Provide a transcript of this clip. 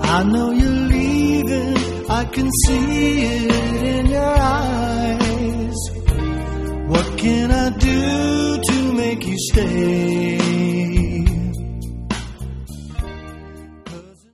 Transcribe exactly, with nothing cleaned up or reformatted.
I know you're leaving, I can see it in your eyes. What can I do to make you stay?